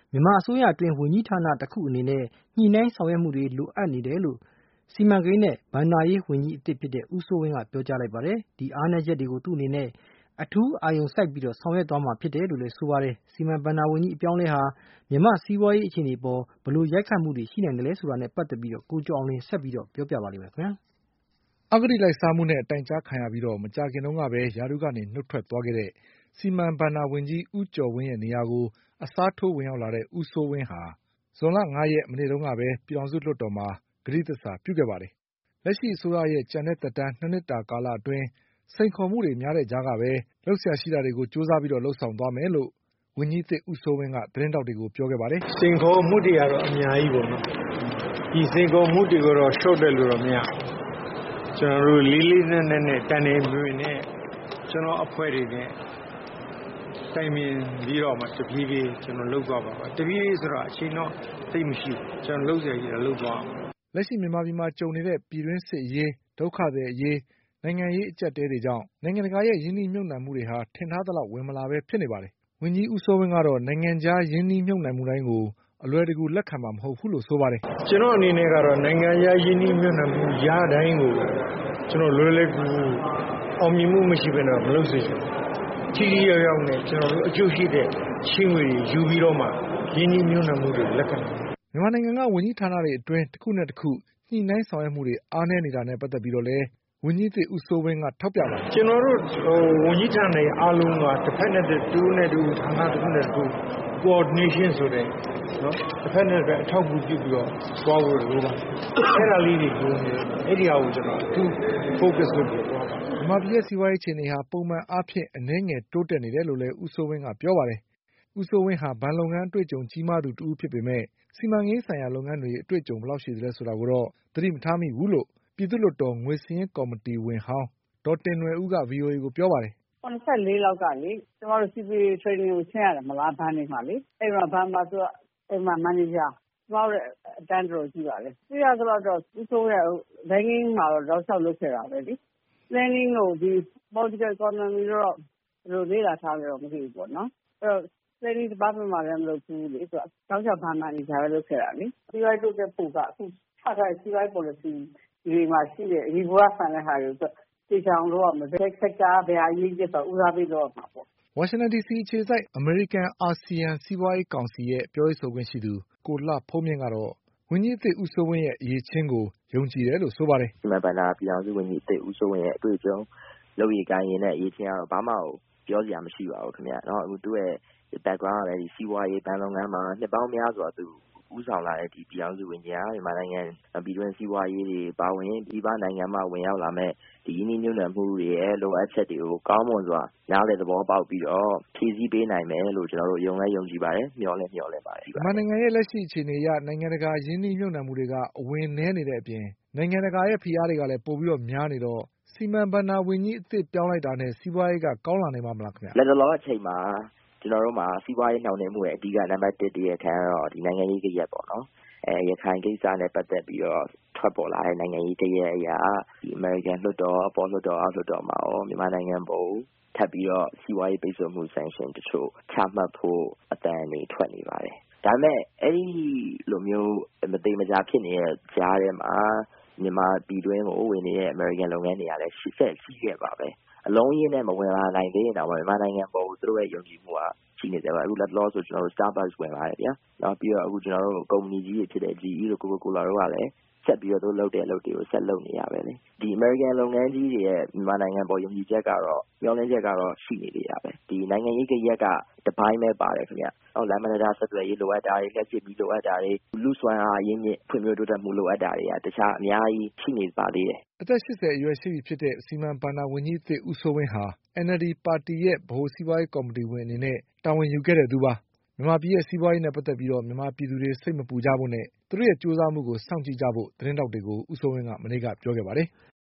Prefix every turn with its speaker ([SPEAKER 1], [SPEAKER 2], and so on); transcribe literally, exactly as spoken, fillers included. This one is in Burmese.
[SPEAKER 1] မြန်မာအစိုးရအတွင်းဝန်ကြီးဌာနတစ်ခုအနေနဲ့ညှိနှိုင်းဆောင်ရွက်မှုတွေလိုအပ်နေတယ်လို့စီမံကိန်းနဲ့ဘဏ္ဍာရေးဝန်ကြီးအသစ်ဖြစ်တဲ့ဦးစိုးဝင်းကပြောကြားလိုက်ပါတယ်။ဒီအားနည်းချက်တွေကိုသူ့အနေနဲ့အထူးအာရုံစိုက်ပြီးတော့ဆောင်ရွက်သွားမှာဖြစ်တယ်လို့လည်းဆိုပါတယ်။စီမံဘဏ္ဍာဝန်ကြီးအပြောင်းလဲဟာမြန်မာစီးပွားရေးအခြေအနေပေါ်ဘယ်လိုရိုက်ခတ်မှုတွေရှိနိုင်တယ်လဲဆိုတာနဲ့ပတ်သက်ပြီးတော့ကိုကျော်အောင်လင်းဆက်ပြီးတော့ပြောပြပါလိမ့်မယ်ခင်ဗျာ
[SPEAKER 2] ။အဂတိလိုက်စားမှုနဲ့တိုင်ကြားခံရပြီးတော့မကြာခင်တုန်းကပဲယာတုကနေနှုတ်ထွက်သွားခဲ့တဲ့စီမံဘဏ္ဍာဝန်ကြီးဦးကျော်ဝင်းရဲ့နေရာကိုအစားထိုးဝင်ရောက်လာတဲ့ဦးစိုးဝင်းဟာဇွန်လ၅ရက်မနေ့တုန်းကပဲပြည်ထောင်စုလွှတ်တော်မှာကတိသစ္စာပြုခဲ့ပါတယ်။လက်ရှိအစိုးရရဲ့ကျန်တဲ့သက်တမ်းနှစ်နှစ်တာကာလအတွင်းစိန်ခေါ်မှုတွေများတဲ့ကြားကပဲလုပ်ဆရာရှိတာတွေကိုကြိုးစားပြီးတော့လှုပ်ဆောင်သွားမယ်လို့ဝန်ကြီးသစ်ဦးစိုးဝင်းကသတင်းတောက်တွေကိုပြောခဲ့ပါတယ်
[SPEAKER 3] ။စိန်ခေါ်မှုတွေကတော့အများကြီးပေါ့နော်။ဒီစိန်ခေါ်မှုတွေကိုတော့ရှော့တယ်လို့တော့မရဘူး။ကျွန်တော်တို့လေးလေးနက်နက်နဲ့တန်နေမြွေနဲ့ကျွန်တော်အဖွဲ့တွေနဲ့တိုင်ပင်ပြီးတော့မှတပြေးပြေးကျွန်တော်လှုပ်သွားပါပါတပြေးပြေးဆိုတော့အချိန်တော့သိမရှိကျွန်တော်လှုပ်ရည်ရလှုပ်သွားအောင်
[SPEAKER 2] လက်ရှိမြန်မာပြည်မှာကြုံနေတဲ့ပြည်တွင်းစစ်အရေးဒုက္ခတွေအရေးနိုင်ငံရေးအကျပ်တဲတွေကြောင့်နိုင်ငံတကာရဲ့ယင်းနှိမ့်ညွတ်နှံမှုတွေဟာထင်ထားသလောက်ဝင်မလာပဲဖြစ်နေပါတယ်ဝန်ကြီးဦးစိုးဝင်းကတော့နိုင်ငံခြားယင်းနှိမ့်ညွတ်နှံမှုတိုင်းကိုအလွယ်တကူလက်ခံမှာမဟုတ်ဘူးလို့ဆိုပါတယ်
[SPEAKER 3] ကျွန်တော်အနေနဲ့ကတော့နိုင်ငံခြားယင်းနှိမ့်ညွတ်နှံမှုရတိုင်းကိုကျွန်တော်လွယ်လွယ်ကူအောင်မြင်မှုမရှိဘဲတော့မလုပ်စေချင်ထိထိရောက်ရောက်နဲ့ကျွန်တော်တို့အကျိုးရှိတဲ့ရှင်းဝေတွေယူပြီးတော့မှယင်းနှိမ့်ညွတ်နှံမှုတွေလက်ခံ
[SPEAKER 2] မြန်မာနိုင်ငံကဝန်ကြီးဌာနတွေအတွင်းတစ်ခုနဲ့တစ်ခုညှိနှိုင်းဆောင်ရွက်မှုတွေအားနည်းနေတာနဲ့ပတ်သက်ပြီးတော့လည်းဝန်ကြီးသစ်ဦးစိုးဝင်းကထောက်ပြပါတယ်
[SPEAKER 3] ကျွန်တော်တို့ဝန်ကြီးဌာနတွေအားလုံးကတစ်ဖက်နဲ့တစ်တူနဲ့တူဌာနတစ်ခုနဲ့တစ်ခု coordination ဆိုတဲ့နော်တစ်ဖက်နဲ့တစ်ဖက်အထောက်အကူပြုပြီးတော့သွားဖို့လိုပါတယ်အဲ့ဒါလေးတွေလိုနေတယ်အဲ့ဒီအရာကိုကျွန်တော်အထူး focus လုပ်ပြီးသွားပါတယ်
[SPEAKER 2] မြန်မာပြည်ရဲ့စီးပွားရေးအခြေအနေဟာပုံမှန်အားဖြင့်အနည်းငယ်တိုးတက်နေတယ်လို့လည်းဦးစိုးဝင်းကပြောပါတယ်ဦးစိုးဝင်းဟာဘဏ်လုပ်ငန်းအတွေ့အကြုံကြီးမားသူတဦးဖြစ်ပေမဲ့စီမံကိန်းဆိုင်ရာလုပ်ငန်းတွေအတွေ့အကြုံဘယ်လောက်ရှိသလဲဆိုတာကိုတော့သတိမထားမိဘူးလို့ပြည်သူ့လွှတ်တော်ငွေစည်းရင်းကော်မတီဝင်ဟောင်းဒေါ်တင်နွယ်ဦးက ဗွီအိုအေကိုပြောပါတယ်
[SPEAKER 4] ၇၄လောက်ကလေကျမတို့ စီပီ training ကိုဆင်းရတယ်မလားဘဏ်တွေမှာလေအဲ့မှာဘဏ်မှာဆိုတော့အဲ့မှာ manager ကျမတို့အတန်းတော်ကြည့်ပါလေပြရဆိုတော့ဦးစိုးရ banking မှာတော့တော့ဆောက်လုပ်ခဲ့တာပဲလေ planning ကိုဒီ political economy တော့ဘယ်လိုလေ့လာထားလဲတော့မသိဘူးပေါ့နော်အဲ့တော့ planning department မှာလည်းမလုပ်ဘူးလေဆိုတော့တောက်ချဘဏ်မှာနေကြပဲလုပ်ခဲ့တာလေစီးပွားရေးတိုးတက်ဖို့ကအခုချထားတဲ့စီးပွားရေး policy ဒီမှာရှိတဲ့ reverse ဆန်တဲ့ဟာတွေတေချာအောင်လုပ်ရမယ်ဘယ် sector ဘယ်အရေးကြီးဆိုဦးစားပေးလုပ်ရမှာပေါ့
[SPEAKER 2] ဝါရှင်တန်ဒီစီအခြေစိုက်အမေရိကန်အာဆီယံစီးပွားရေးကောင်စီရဲ့ပြောရေးဆိုခွင့်ရှိသူကိုလှဖုံးမြင့်ကတော့ဝန်ကြီးအသစ်ဦးစိုးဝင်းရဲ့အရေးချင်းကိုယုံကြည်တယ်လို့ဆိုပါတယ်
[SPEAKER 5] စီမံဘဏ္ဍာပြည်ထောင်စုဝန်ကြီးအသစ်ဦးစိုးဝင်းရဲ့အတွေ့အကြုံလုပ်ရည်ကိုင်းရင်နဲ့အရေးချင်းကတော့ဘာမှပြောစရာမရှိပါဘူးခင်ဗျာနော်အခုသူ့ရဲ့ background ကလည်းဒီစီးပွားရေးဘဏ်လုပ်ငန်းမှာနှစ်ပေါင်းများစွာသူဦးဆောင်လာတဲ့ဒီပြည်ထောင်စုဝန်ကြီးဟာမြန်မာနိုင်ငံပြည်တွင်းစီးပွားရေးတွေပါဝင်ဒီပါနိုင်ငံမှာဝင်ရောက်လာမဲ့ဒီရင်းနှီးမြှုပ်နှံမှုတွေရဲ့လိုအပ်ချက်တွေကိုကောင်းမွန်စွာနားလည်သဘောပေါက်ပြီးတော့ဖြည့်ဆည်းပေးနိုင်မယ်လို့ကျွန်တော်တို့ယုံလဲယုံကြည်ပါတယ်မျှော်လဲမျှော်လဲပါတယ်
[SPEAKER 2] မြန်မာနိုင်ငံရဲ့လက်ရှိအခြေအနေအရနိုင်ငံတကာရင်းနှီးမြှုပ်နှံမှုတွေကအဝင်နည်းနေတဲ့အပြင်နိုင်ငံတကာရဲ့ဖိအားတွေကလည်းပိုပြီးတော့များနေတော့စီမံဘဏ္ဍာဝန်ကြီးအသစ်ပြောင်းလိုက်တာနဲ့စီးပွားရေးကကောင်းလာနိုင်မှာမလားခင်ဗျ
[SPEAKER 5] လက်တလောအချိန်မှာကျွန်တော်တို့မှာစီးပွားရေးနှောင့်နှေးမှုရဲ့အဓိကနံပါတ်တစ်တရားခံတော့ဒီနိုင်ငံရေးကြရက်ပေါ့နော်အဲရခိုင်ကိစ္စနဲ့ပတ်သက်ပြီးတော့ထွက်ပေါ်လာတဲ့နိုင်ငံရေးကြရက်အရာဒီ American လွှတ်တော်အပေါ်လွှတ်တော်အောက်လွှတ်တော်မှာရောမြန်မာနိုင်ငံပေါ်ထပ်ပြီးတော့စီးပွားရေးပိတ်ဆို့မှု sanction တချို့ချမှတ်ဖို့အတန်တွေထွက်နေပါတယ်ဒါပေမဲ့အဲ့ဒီလိုမျိုးမသိမကြားဖြစ်နေတဲ့ကြားထဲမှာမြန်မာပြည်တွင်းကိုဝင်နေတဲ့ American လုပ်ငန်းတွေကလည်းရှစ်ဆက်ရှိခဲ့ပါပဲအလုံးရင်းနဲ့မဝင်လာနိုင်သေးရင်တော့မြန်မာနိုင်ငံပေါ်သူတို့ရဲ့ယုံကြည်မှုကရှိနေတယ်ပါအခုလက်လောဆိုကျွန်တော်တို့ Starbucks ဝင်လာတယ်ဗျာနောက်ပြီးတော့အခုကျွန်တော်တို့ကုမ္ပဏီကြီးတွေဖြစ်တဲ့ ဂျီ အီ တို့ Coca-Cola တို့ကလည်းဆက်ပြီးတော့သူလုပ်တဲ့အလုပ်တွေကိုဆက်လုပ်နေရပဲလေဒီ American လုပ်ငန်းကြီးတွေရဲ့မြန်မာနိုင်ငံပေါ်ယုံကြည်ချက်ကတော့မျှော်လင့်ချက်ကတော့ရှိနေသေးတာပဲဒီနိုင်ငံရေးကြရက်ကတပိုင်းပဲပါတယ်ခင်ဗျအောက်လမ်းမဒါဆက်သွယ်ရေးလိုအပ်တာတွေလက်ကျစ်ပြီးလိုအပ်တာတွေလူစွမ်းအားရင်းမြစ်ဖွံ့ဖြိုးတိုးတက်မှုလိုအပ်တာတွေကတခြားအများကြီးရှိနေပါသေးတယ်
[SPEAKER 2] အသက်၈၀အရွယ်ရှိပြီဖြစ်တဲ့စီမံဘဏ္ဍာဝန်ကြီးအသစ်ဦးစိုးဝင်းဟာ အန် အယ်လ် ဒီ ပါတီရဲ့ဗဟိုစီးပွားရေးကော်မတီဝင်အနေနဲ့တာဝန်ယူခဲ့တဲ့သူပါမြန်မာပြည်ရဲ့စီးပွားရေးနဲ့ပတ်သက်ပြီးတော့မြန်မာပြည်သူတွေစိတ်မပူကြဖို့နဲ့သူတို့ရဲ့ကြိုးစားမှုကိုစောင့်ကြည့်ကြဖို့သတင်းတောက်တွေကိုဦးစိုးဝင်းကမနေ့ကပြောခဲ့ပါတယ်